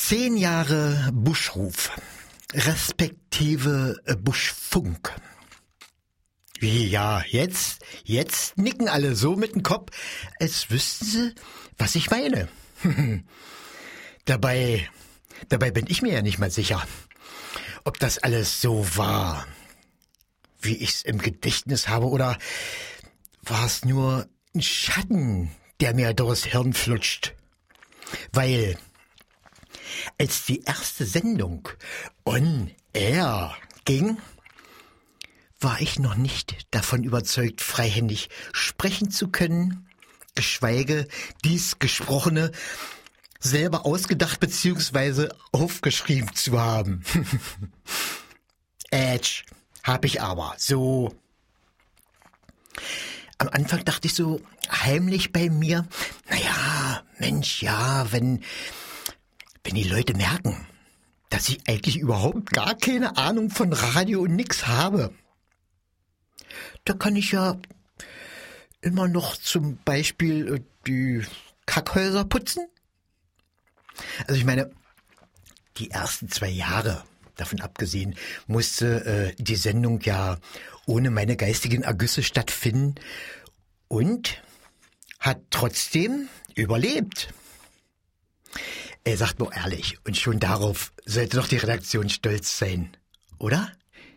10 Jahre Buschruf, respektive Buschfunk. Ja, jetzt nicken alle so mit dem Kopf, als wüssten sie, was ich meine. Dabei bin ich mir ja nicht mal sicher, ob das alles so war, wie ich's im Gedächtnis habe, oder war es nur ein Schatten, der mir durchs Hirn flutscht. Weil als die erste Sendung on air ging, war ich noch nicht davon überzeugt, freihändig sprechen zu können, geschweige dies Gesprochene selber ausgedacht bzw. aufgeschrieben zu haben. Hab ich aber. So. Am Anfang dachte ich so heimlich bei mir, naja, Mensch, ja, wenn die Leute merken, dass ich eigentlich überhaupt gar keine Ahnung von Radio und nix habe, da kann ich ja immer noch zum Beispiel die Kackhäuser putzen. Also ich meine, die ersten 2 Jahre, davon abgesehen, musste die Sendung ja ohne meine geistigen Ergüsse stattfinden und hat trotzdem überlebt. Sagt nur ehrlich, und schon darauf sollte doch die Redaktion stolz sein, oder?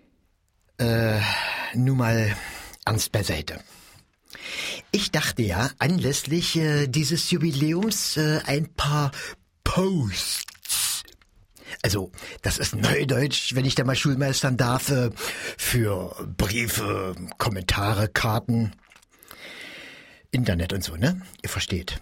Nun mal ernst beiseite. Ich dachte ja, anlässlich dieses Jubiläums ein paar Posts. Also, das ist Neudeutsch, wenn ich da mal schulmeistern darf, für Briefe, Kommentare, Karten, Internet und so, ne? Ihr versteht.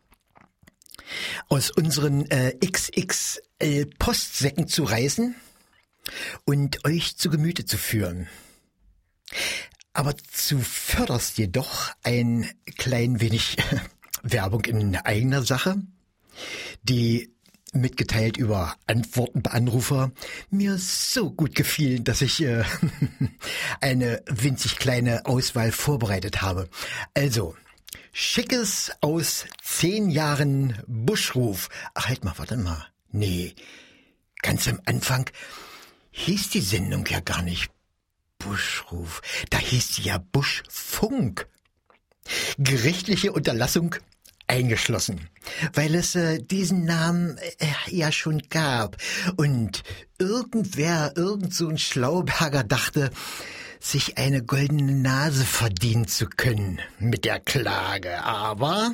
Aus unseren XXL-Postsäcken zu reißen und euch zu Gemüte zu führen. Aber zuvörderst jedoch ein klein wenig Werbung in eigener Sache, die mitgeteilt über Antworten bei Anrufer mir so gut gefielen, dass ich eine winzig kleine Auswahl vorbereitet habe. Also, Schickes aus 10 Jahren Buschruf. Ach, halt mal, warte mal. Nee, ganz am Anfang hieß die Sendung ja gar nicht Buschruf. Da hieß sie ja Buschfunk. Gerichtliche Unterlassung eingeschlossen, weil es diesen Namen ja schon gab. Und irgend so ein Schlauberger dachte, sich eine goldene Nase verdienen zu können mit der Klage. Aber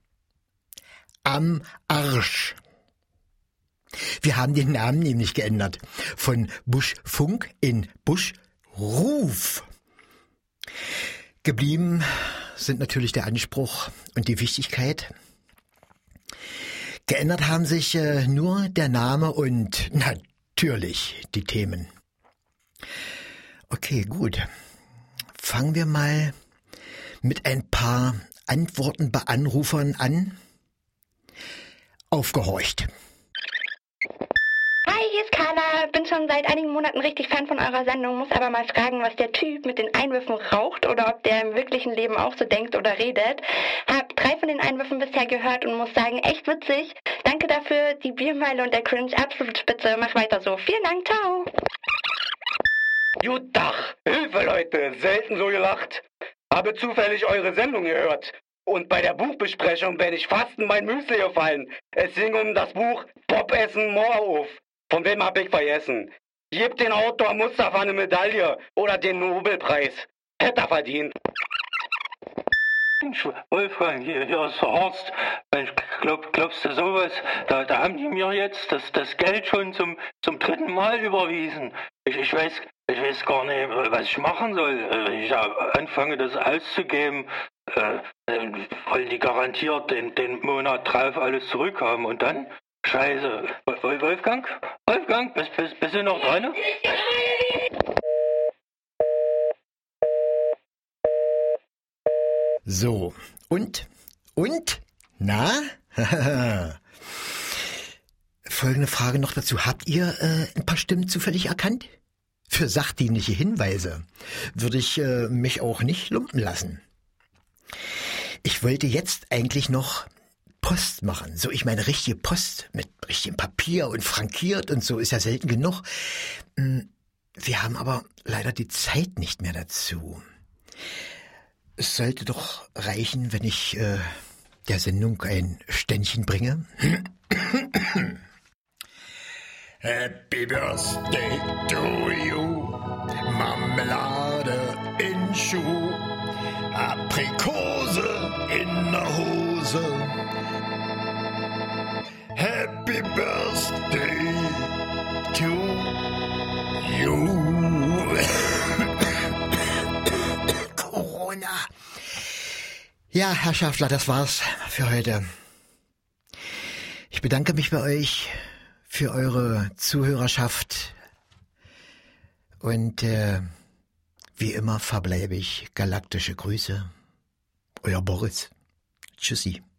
am Arsch. Wir haben den Namen nämlich geändert. Von Buschfunk in Buschruf. Geblieben sind natürlich der Anspruch und die Wichtigkeit. Geändert haben sich nur der Name und natürlich die Themen. Okay, gut. Fangen wir mal mit ein paar Antworten bei Anrufern an. Aufgehorcht. Hi, hier ist Carla. Bin schon seit einigen Monaten richtig Fan von eurer Sendung, muss aber mal fragen, was der Typ mit den Einwürfen raucht oder ob der im wirklichen Leben auch so denkt oder redet. Hab 3 von den Einwürfen bisher gehört und muss sagen, echt witzig. Danke dafür, die Biermeile und der Cringe, absolut spitze. Mach weiter so. Vielen Dank, ciao. Guten Tag. Hilfe, Leute. Selten so gelacht. Habe zufällig eure Sendung gehört. Und bei der Buchbesprechung bin ich fast in mein Müsli gefallen. Es ging um das Buch Popessen Moorhof. Von wem hab ich vergessen? Gebt den Autor Mustafa eine Medaille oder den Nobelpreis. Hätte er verdient. Wolfgang, hier ist der Horst. Mensch, glaubst du sowas? Da haben die mir jetzt das Geld schon zum 3. Mal überwiesen. Ich weiß gar nicht, was ich machen soll. Wenn ich anfange, das auszugeben, wollen die garantiert den Monat drauf alles zurückhaben. Und dann? Scheiße. Wolfgang, bist du noch dran? So, und? Na? Folgende Frage noch dazu. Habt ihr ein paar Stimmen zufällig erkannt? Für sachdienliche Hinweise würde ich mich auch nicht lumpen lassen. Ich wollte jetzt eigentlich noch Post machen. So, ich meine richtige Post mit richtigem Papier. Papier und frankiert und so, ist ja selten genug. Wir haben aber leider die Zeit nicht mehr dazu. Es sollte doch reichen, wenn ich der Sendung ein Ständchen bringe. Happy Birthday to you, Marmelade in Schuh, Aprikose in der Hose. Happy Birthday to you. Corona. Ja, Herr Schaffler, das war's für heute. Ich bedanke mich bei euch für eure Zuhörerschaft und wie immer verbleibe ich galaktische Grüße. Euer Boris. Tschüssi.